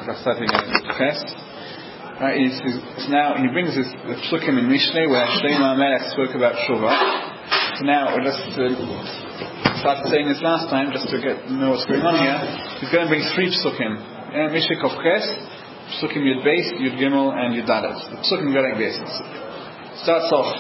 starting at Ches. Right, now he brings the psukim in Mishneh where Shlomo HaMelech spoke about Shuvah. So now we're just started saying this last time just to know what's going on here. He's going to bring 3 psukim. Mishneh Kov Ches, psukim Yud Beis, Yud Gimel, and Yud Dalet. The psukim go like this. It starts off.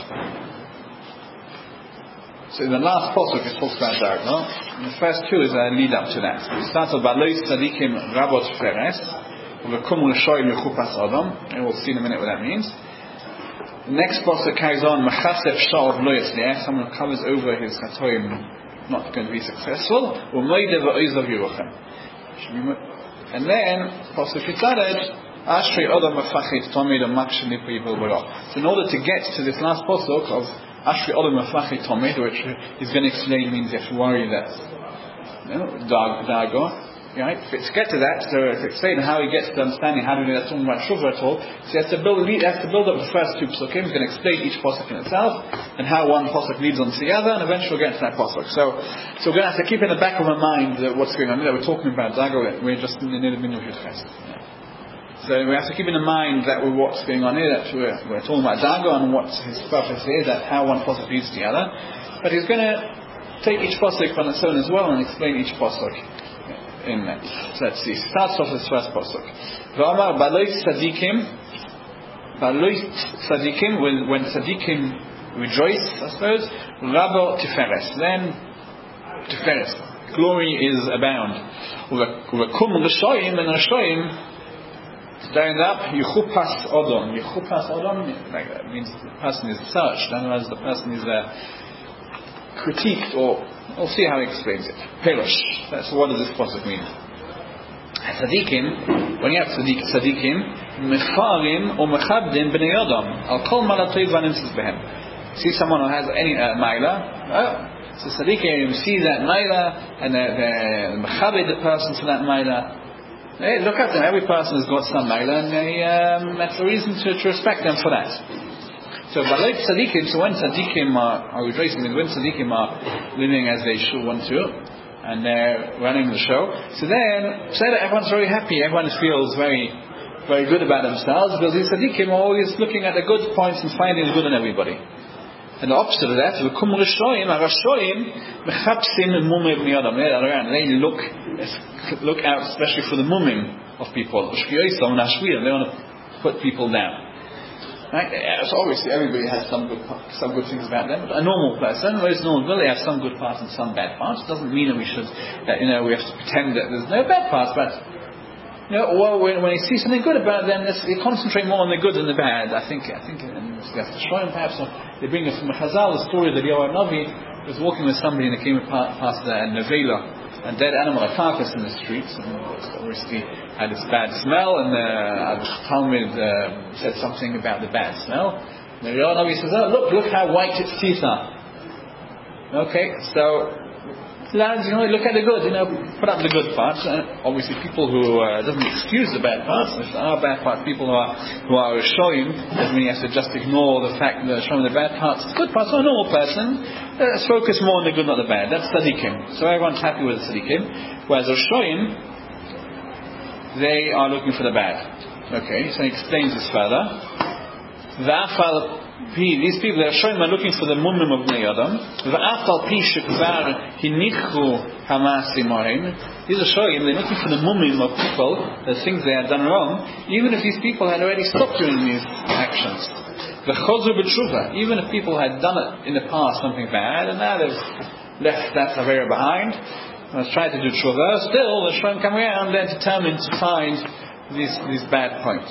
So in the last pasuk it talks about Dark, no? And the first 2 is a lead up to that. So it starts off Balois Tzadikim Rabot Feres, V'kum Rishoyim Yechupas Adam, and we'll see in a minute what that means. The next pasuk carries on Mechasef Sha'ov Lo Yatzliach, someone who covers over his chatoim, not going to be successful. U'moide V'oizav Yeruchem. And then pasuk Yitzared Ashrei Adam Mefachit Tomid U'Maksheh Nipu Yivol Barach. So in order to get to this last pasuk of Ashrei Adam Mefachit Tomid, which he's going to explain means you have to worry that Dago. Right? To get to that, so to explain how he gets to understanding how to do that, talking about Shuvah at all, so he has to build up the first 2 psukim. He's going to explain each pasuk in itself, and how one pasuk leads on to the other, and eventually we'll get to that pasuk. So we're going to have to keep in the back of our mind what's going on. We're talking about Dago, we're just in the middle of Yud Ches. So we have to keep in mind that what's going on here, that we're talking about Dago and what his purpose is, that how one pasuk leads to the other. But he's going to take each pasuk on its own as well and explain each pasuk in that. So let's see. Starts off with the first pasuk. V'amar Balois Tzadikim, when Tzadikim rejoice, I suppose, Rabo Tiferes, then Tiferes, glory is abound. V'kum Rishoyim, and Rishoyim stand up, Yechupas Odom. Yechupas Odom, like that means the person is searched, otherwise the person is critiqued, or we'll see how he explains it. Perush. That's what does this pasuk mean? Tzadikim, when you have tzadikim, mefarim or mechabdim b'nei Adam. Al kol malatoi v'nimtzis behem. See someone who has any maila. So tzadikim see that maila and they mechabed the person for that maila. They look at them. Every person has got some maila, and that's a reason to respect them for that. So, when tzadikim are rejoicing, when tzadikim are living as they should want to, and they're running the show, so then everyone's very happy, everyone feels very, very good about themselves, because these tzadikim are always looking at the good points and finding the good in everybody. And the opposite of that, v'kum rishoyim, mechapsim mumim b'nei adam. They look out especially for the mumim of people. They want to put people down. Right? So obviously everybody has some good things about them. But a normal person, most normal people, they have some good parts and some bad parts. It doesn't mean that we should, we have to pretend that there's no bad parts. But when you see something good about them, you concentrate more on the good than the bad. I think, and we have to show them perhaps. They bring us from the Chazal the story that Yoav Navi was walking with somebody and they came past a nevela, a dead animal, a carcass in the streets, and obviously had this bad smell, and the Talmud said something about the bad smell. And the Yoav Navi says, look how white its teeth are. Okay, so lads, look at the good, put up the good parts. Obviously people who doesn't excuse the bad parts. If there are bad parts, people who are showing, doesn't mean you have to just ignore the fact that they're showing the bad parts. The good parts are a normal person. Let's focus more on the good, not the bad. That's tzadikim. So everyone's happy with the tzadikim. Whereas the showing, they are looking for the bad. Okay, so he explains this further. These people that are showing are looking for the mumim of Bnei Adam. These are showing they're looking for the mumim of people, the things they had done wrong, even if these people had already stopped doing these actions. Even if people had done it in the past, something bad, and now they've left that avera behind, and has tried to do tshuva, still the showing come around, they're determined to find these bad points.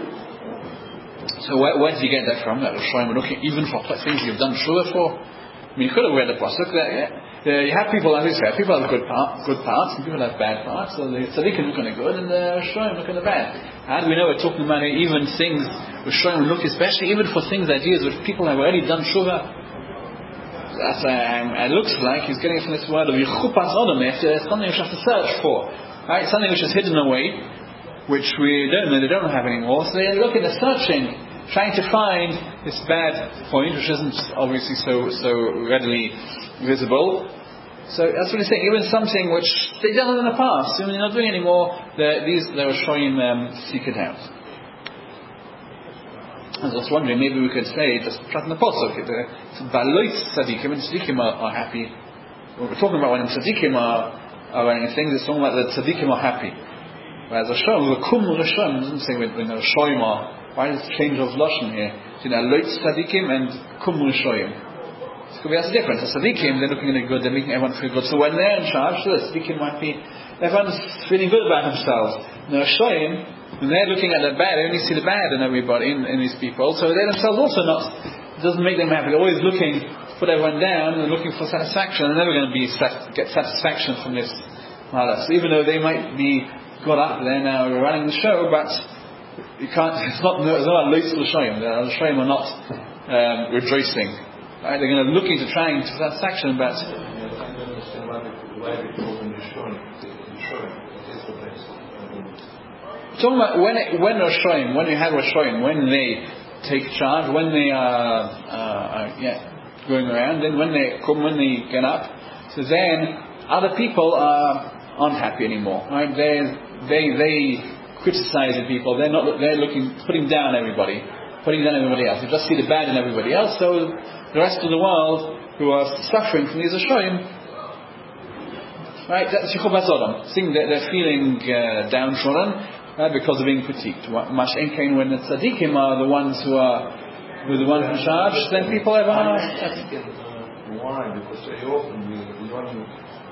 So where did you get that from? That Rishonim were looking even for things you've done shuvah for. I mean, you could have read the pasuk. You have people, as we say, people have good parts, and people have bad parts. So the tzaddikim look on the good, and the Rishonim look on the bad. How do we know we're talking about even things Rishonim look, especially even for things, ideas which people have already done shuvah? It looks like he's getting it from this word of yichupas odom. There's something which you have to search for, right? Something which is hidden away, which we don't know, they don't have anymore. So they're looking, they're searching, trying to find this bad point, which isn't obviously so readily visible. So that's what he's saying. Even something which they've done in the past, when they're not doing anymore, they're showing seek it out. I was just wondering, maybe we could say, just prat in the pasuk, Balois tzadikim and tzadikim are happy. What we're talking about when tzadikim are running things, it's talking about the tzadikim are happy. Whereas Hashem, the kum Hashem doesn't say when the Rishoyim are. Why is the change of lashon here? Lois tzadikim and kum Rishoyim. That's the difference. The tzadikim, they're looking at the good, they're making everyone feel good. So when they're in charge, the tzadikim might be, everyone's feeling good about themselves. The Rishoyim, when they're looking at the bad, they only see the bad in everybody, in these people. So they themselves also it doesn't make them happy. They're always looking to put everyone down and looking for satisfaction. They're never going to get satisfaction from this malah. So even though they might be got up there now running the show, but you can't. It's not lois l'shoyim. The l'shoyim are not rejoicing. Right? They're going to looking to trying to satisfaction, but. Talking about when you have Rishoyim, when they take charge, when they are going around, then when they get up, so then other people aren't happy anymore. Right? They criticize the people. They're putting down everybody else. You just see the bad in everybody else. So the rest of the world who are suffering from these Rishoyim, right? That's Yichubas Odom. Seeing that they're feeling downtrodden. Because of being critiqued. Mash Enkein, when the tzaddikim are the ones who are the ones in charge, then people have why? Because very often we run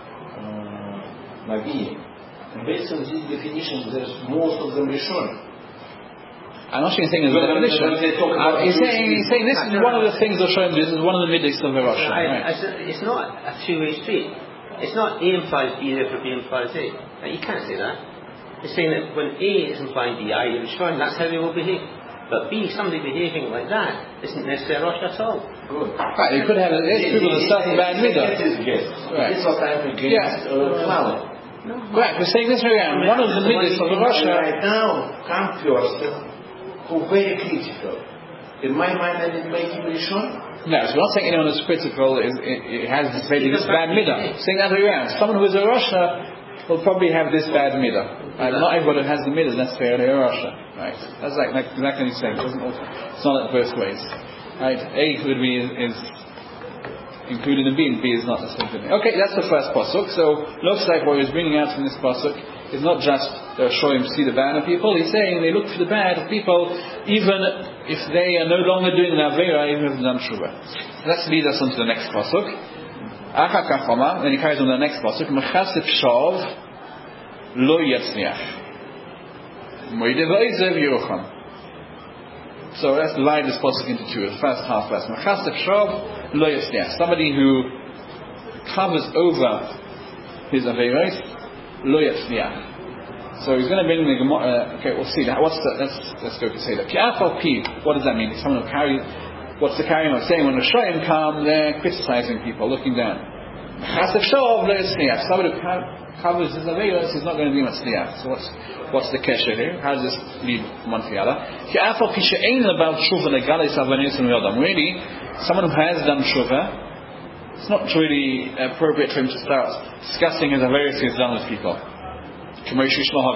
Navi. And based on this definition, there's most of them Rishon. I'm not saying it's a definition. He's saying this is one of the things they're showing. This is one of the middays of the Rosh. It's not a two-way street. It's not A implies B, therefore B implies A. You can't say that. It's saying that when A is implying B, I is showing that's how they will behave. But B, somebody behaving like that isn't necessarily Rosh at all. Good. Right, you could have people with a certain bad midah. Right. This is what I'm against. Right, we're saying this around. One of the middays of the Rosh right now come person who very critical. In my mind, I didn't make him Rishon. No, so we're not saying anyone who's critical it has this bad midah. Saying that way around. Someone who is a Rosh will probably have this bad midah. Not everybody who has the midah is necessarily a Rasha. Right? That's like exactly what he's saying. It's not like both ways. Right? A is included in B, and B is not necessarily. Okay, that's the first pasuk. So looks like what he's bringing out from this pasuk is not just showing see the bad of people. He's saying they look for the bad of people, even if they are no longer doing the avera, even if they've done tshuva. Let's lead us on to the next pasuk. Then he carries on to the next pasuk. Mechasif shav lo yatzniach. Moide v'oizev Yerucham. So let's divide this pasuk into two. The first half verse. Mechasif shav lo yatzniach. Somebody who covers over his averos lo yatzniach. So he's going to bring the Gemara. Okay, we'll see that. Let's go to say that. Ki'afal pi. What does that mean? Someone who carries. What's the carrying of saying when the Rishoyim come, they're criticizing people, looking down. Chasef shov lo yatzniach. Somebody who covers his averos is not going to be matzliach. So what's the kesher here? How does this lead one to the other? Really, someone who has done tshuva, it's not really appropriate for him to start discussing his averos he's done with people. Like we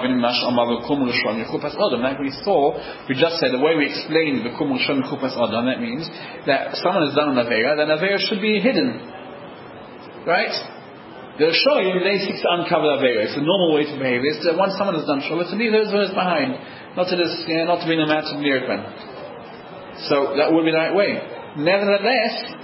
saw, we just said the way we explained the Kum Rishon Chupas Adam, that means that someone has done an avera, then avera should be hidden, right? The Rishoyim, they seek to uncover the avera. It's the normal way to behave. It's that once someone has done tshuva, to leave those words behind, not to bring them out to the open. So that would be the right way. Nevertheless,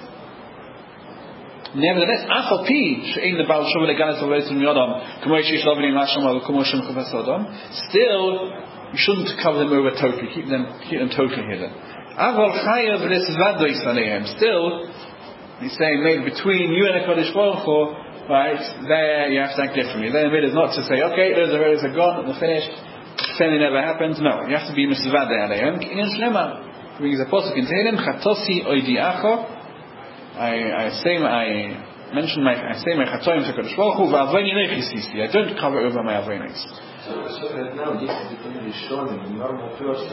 afal pi she'ein lebal tshuva leganas averos miyadam k'mo she'ish lovin Hashem al k'mo shem chupas adam. Still, you shouldn't cover them over totally. Keep them totally hidden. Aval chayav lesvadois aleihem. Still, he's saying maybe between you and HaKadosh Baruch Hu, right? There you have to act differently. There it is not to say, okay, those averos are gone, they're finished, pretend it never happened. No, you have to be misvadei aleihem. Kinyan shlema. Brings a pasuk in Tehillim, chatosi oidi acho. I say my chatoim to Kadosh Baruch Hu v'avoni nechisisi. I don't cover over my avonos. So right now, this is between Rishon and a normal person.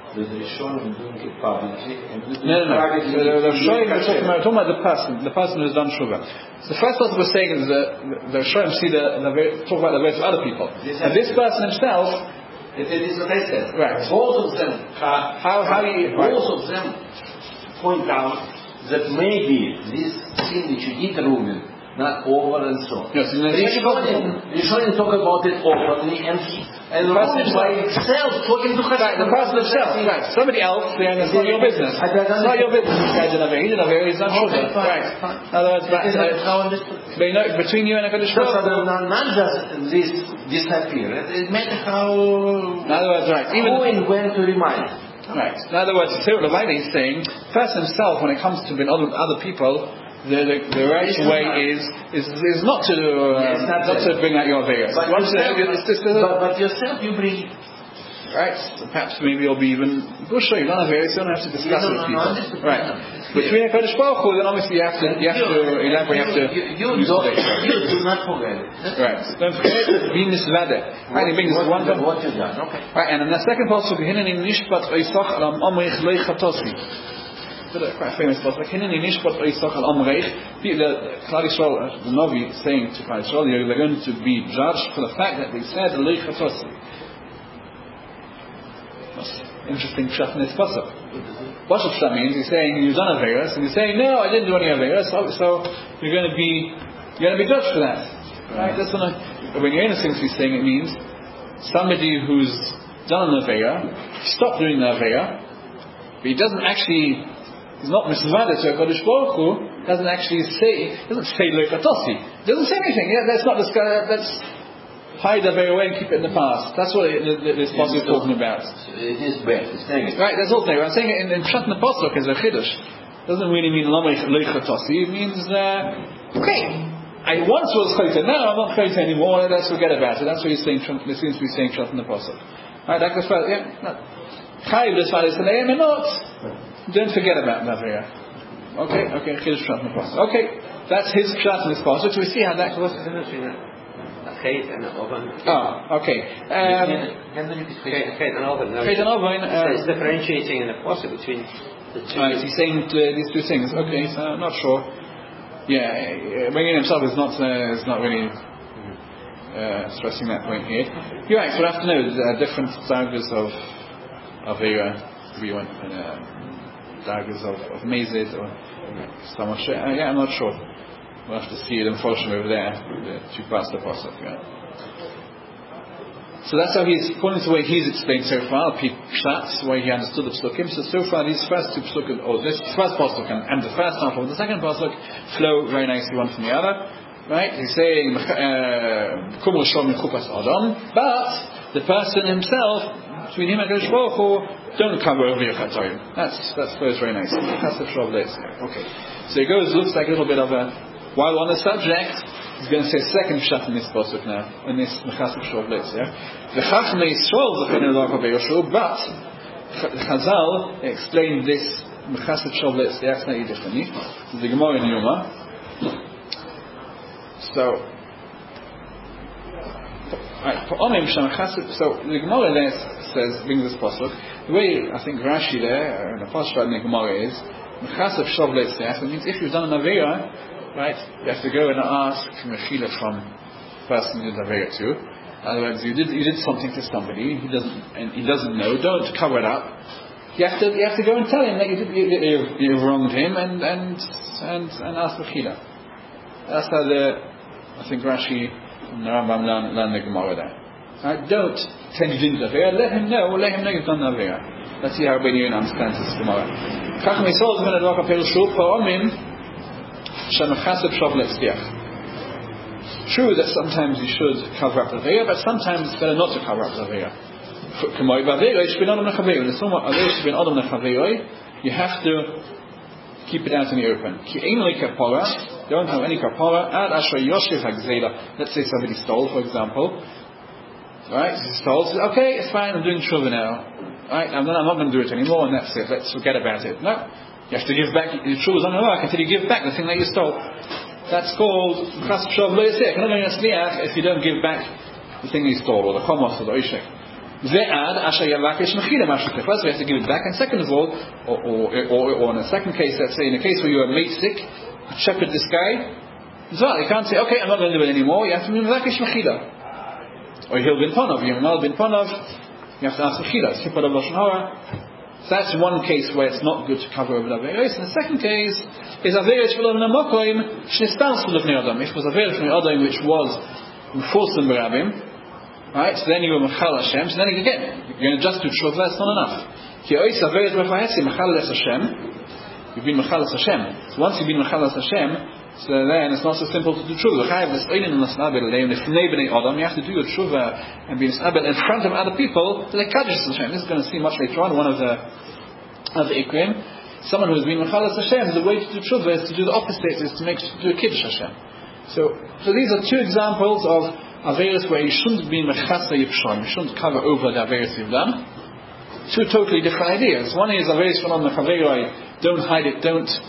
The Rishonim doing it publicly and No. The Rishonim are talking about the person who's done Shuvah. So the first part we're saying is that the Rishonim see talk about the words of other people. And this person himself, it is what I said. Right. Both of them both of them point out that maybe this thing which you did, Reuben, not over and so on. Yes, Rishonim talk about it openly and the person by itself talking to Right, the person himself, right. Somebody else, then it's not your business. It's not your business. This guy's in a very, he's not Shuvah. Right. In other words, between you and a Kadosh Baruch Hu. Not just this disappear. It matters how. In other words, right. Who and when to remind. Right. In other words, the Levi is saying, the person himself, when it comes to other people, the right way is not to bring out your Averas. But yourself you bring. Right. Perhaps maybe you'll be even Busha. You don't have Averas. You don't have to discuss it with people. Right. Between a Kadosh Baruch Hu, then obviously you have to elaborate. You do not forget it. Right. Don't forget be misvade. Right. This is one thing. What you done? Okay. Right. And in the second passage, Hineni nishpat oisach alam amrich leichatosi. Quite famous, but Hineni nishpat oisach al amrich. The Klal Yisrael, the Navi, saying to Klal Yisrael, they're going to be judged for the fact that they said leichatosi. Interesting pshat in this pasuk. What pshat means? He's saying you've done Averas, and he's saying no, I didn't do any Averas, so you're going to be judged for that. Right? That's when you're innocent, he's saying it means somebody who's done an Avera, stopped doing the Avera, but he's not misvada to a Kadosh Baruch Hu, doesn't say lekatosi. Doesn't say anything. Yeah, that's not that's hide the Avera away and keep it in the past. That's what this pasuk is talking about. It is bad. It's negative. Right, that's all negative. I'm saying it in Pshat in the pasuk is a chiddush. Doesn't really mean lekatosi. It means okay. I once was chayta, now I'm not chayta anymore, let's forget about it. That's what he's saying, there seems to be saying Pshat in the pasuk. Right, that's the first, chayiv l'svalis aleim and not, don't forget about Avera. Okay, chiddush Pshat in the pasuk. Okay, that's his Pshat in this pasuk, so we see how that goes. Chet and oven. Okay. Chet and oven. It's differentiating in the pasuk between the two. Right, he's saying these two things. Okay, so I'm not sure. Yeah, bringing himself is not really stressing that point here. You're right. So we have to know different dargos of Avera. We want dargos of Mezid or so much. I'm not sure. We'll have to see it unfortunately over there, to pass the pasuk. Yeah. So that's how he's, according to the way he's explained so far, Pshat, the way he understood the psukim. So far these first two psukim, or this first pasuk and the first half of the second pasuk, flow very nicely one from the other. Right? He's saying, Kum Rishon Mechupas Adam, but the person himself, between him and Kadosh Baruch Hu, don't cover over your chatorim. That flows very nicely. Okay. So it looks like a little bit of a. While on the subject, he's going to say second pshat in this pasuk now, in this Mechasef Shovletz. The Chachmei Yisrael zechenu l'Arba Yoshu, but Chazal explained this Mechasef Shovletz slightly differently. The Gemara in Yoma. So the Gemara there brings this pasuk. The way I think Rashi there, in the pasuk in the Gemara is Mechasef Shovletz. It means if you've done an Avera. Right, you have to go and ask mechila from the person you did Avera to. In other words, you did something to somebody, he doesn't know. Don't cover it up. You have to go and tell him that you wronged him and ask mechila. That's how I think Rashi and the Rambam learn the Gemara there. Right, don't pretend you didn't Avera. Let him know you've done Avera. Let's see how Ben Yonah understands this Gemara. Chachmei Yisrael is going to talk about Shul Pa'omim. True that sometimes you should cover up the Avera, but sometimes it's better not to cover up the Avera. You have to keep it out in the open. Don't have any kapara. Let's say somebody stole, for example. Right? He stole. Says, okay, it's fine. I'm doing tshuva now. Right? I'm not going to do it anymore, and that's it. Let's forget about it. No. You have to give back. The tshuva is on the work until you give back the thing that you stole. That's called Chasv Shav Lo Yiseh. You're not going to sliach if you don't give back the thing you stole, or the chomos, or the oishek. Ve'ad asher yavakesh mechila mashukeh. First, we have to give it back, and second of all, or in the second case, let's say in a case where you are made sick, shepherd this guy. You can't say, okay, I'm not going to do it anymore. You have to be mevakesh mechila. Or he'll bin ponov, Yemal bin ponov. You have to ask mechila. It's kippur of lashon hara. So that's one case where it's not good to cover over the averos. And the second case is averos v'lo v'namokoim shnistas v'lovnei adam. If it was averos v'lovnei adam which was mufursim b'rabim, right? So then you were mechal Hashem. So then again, you're going to just do tshuva. That's not enough. Ki ois averos b'chayetzi mechal es Hashem. You've been mechal es Hashem. So once you've been mechal es Hashem, so then it's not so simple to do tshuva. You have to do your tshuva and be nisabel in front of other people to the kaddish Hashem. This is going to see much later on. One of the ikrim, someone who has been mechalas Hashem, the way to do tshuva is to do the opposite, is to do a kiddush Hashem. So these are two examples of averos where you shouldn't be mechasa yipshon. You shouldn't cover over the averos you've done. Two totally different ideas. One is averos from mechaveroi, don't hide it,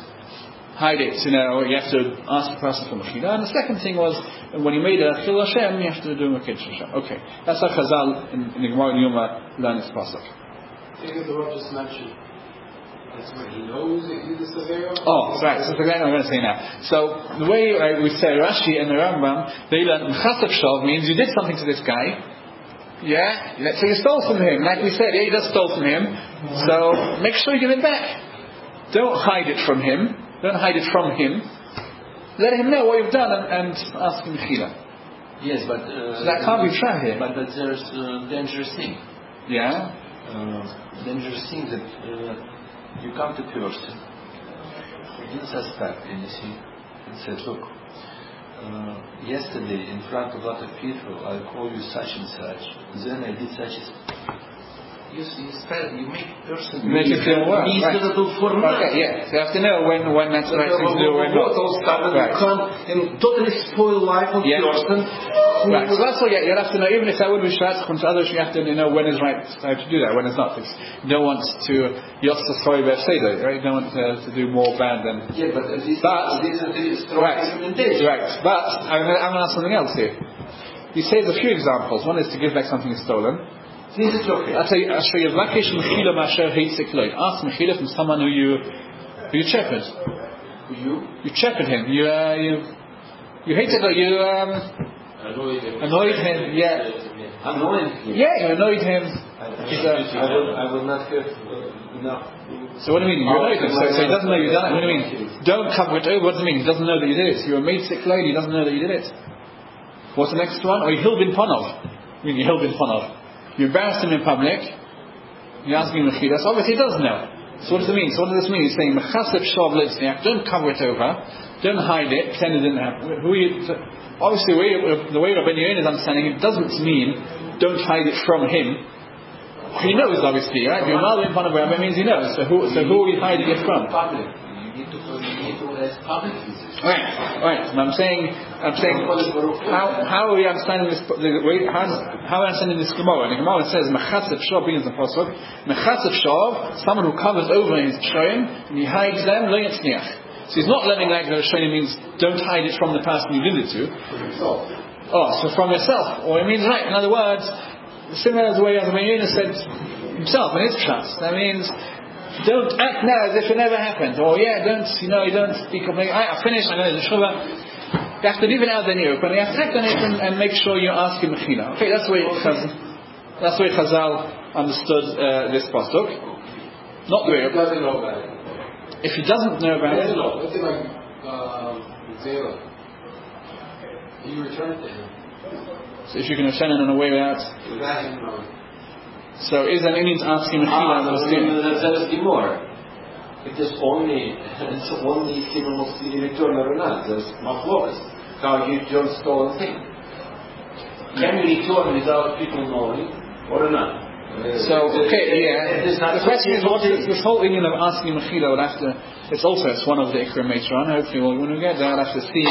you have to ask the person for mechila. And the second thing was, when you made a chil Hashem, you have to do a kiddush Hashem. Okay, that's how Chazal in the Gemara in Yoma learn this pasuk. I think the Lord just mentioned, that's when he knows that you the severe. Oh, right, so forget what I'm going to say now. So, the way we say Rashi and the Rambam, they learn Mechasab Shav means you did something to this guy, yeah, so you stole from him, like we said, yeah, you just stole from him, so make sure you give it back. Don't hide it from him. Don't hide it from him. Let him know what you've done and ask him mechila. Yes, but so that can't be tried here. But there's a dangerous thing. Yeah. Dangerous thing that you come to person, you didn't suspect anything, and said, look, yesterday in front of a lot of people I called you such and such. Then I did such and such. You make person make it feel well. Right. Okay, yeah. So you have to know when that's the right thing to do or when not. Right. You can't and totally spoil life of person. Right. So that's what you have to know. Even if that would be shrat from others, you have to know when is right to do that, when is not. You don't want to yotzasoi b'efseda, right? You don't want to do more bad than. Yeah, but this is strong implementation. Right. But I'm going to ask something else here. He says a few examples. One is to give back something stolen. This is okay. Ask mechila from someone who you shepherd. You shepherd him. You hated him. You annoyed him. Yeah. Annoyed him. Yeah, you annoyed him. I will not give enough. So what do you mean? You annoyed him. So he doesn't know you've done it. What do you mean? Don't cover it over. What does it mean? He doesn't know that you did it. So you're a made sick lady. He doesn't know that you did it. What's the next one? Or you hilbin ponov. I mean, you hilbin ponov. You embarrassed him in public. You ask him mechila. So obviously he doesn't know. So what does it mean? So what does this mean? He's saying mechaseb shav litzniach. Don't cover it over. Don't hide it. Pretend it didn't happen. Obviously, the way Rabbi Yoin is understanding it doesn't mean don't hide it from him. He knows, obviously, right? If you're not in front of Rabbi, it means he knows. So who are you hiding it from? You need to ask public physicians. Right. And I'm saying, how are we understanding this? How are we understanding this Gemara? And the Gemara says, "Mechatzev shav" means the pasuk. Mechatzev shav, someone who covers over his shoyim and he hides them. Lo yitzniach. So he's not learning like the shoyim means don't hide it from the person you did it to. So from yourself, or it means right. In other words, similar to the way Rabbi Yoina said himself in his trust. That means. Don't act now as if it never happened. Or you don't speak of I finished, I know the shuvah. You have to leave it out in the open. You have to act on it and make sure you ask him mechila. Okay, that's the way Chazal understood this pasuk. Not the way. If he doesn't know about it. If he doesn't know about it. Let's say like Zayla. He returned to him. So if you can return it in a way without him knowing. So is that means asking mechila That is more. It is only if he will return or not. There's machlokas. How you return stolen thing. Can you return without people knowing or not? So the question is what is this whole union of asking mechila would have to. It's one of the ikrim later on. Hopefully when we get there, I'll have to see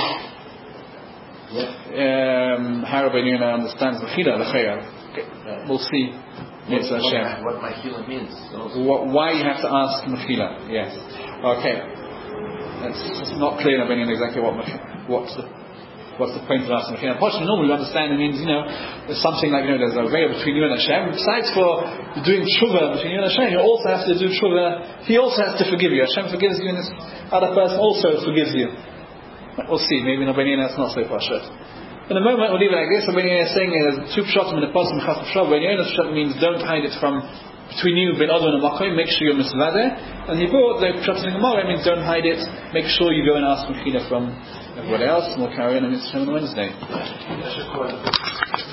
how Rabbi Yoina understands mechila l'chayah. We'll see. What mechila means. Why you have to ask mechila? Yes. Okay. It's not clear in exactly what what's the point of asking Mechina? Normally we understand it means, there's something like, there's a veil between you and Hashem. Besides for doing tshuva between you and Hashem, you also have to do tshuva. He also has to forgive you. Hashem forgives you and this other person also forgives you. We'll see. Maybe in Rabbeinu that's not so pashut. In a moment we'll leave it like this. Rabbeinu is saying there's two pshatim in the pasuk Chaf Shav. Rabbeinu pshat means don't hide it from between you ben Adam and Makom, make sure you're misvadeh. And he brought the pshat in the Gemara means don't hide it, make sure you go and ask Mechina from everybody else, and we'll carry on Mitzvah on Wednesday.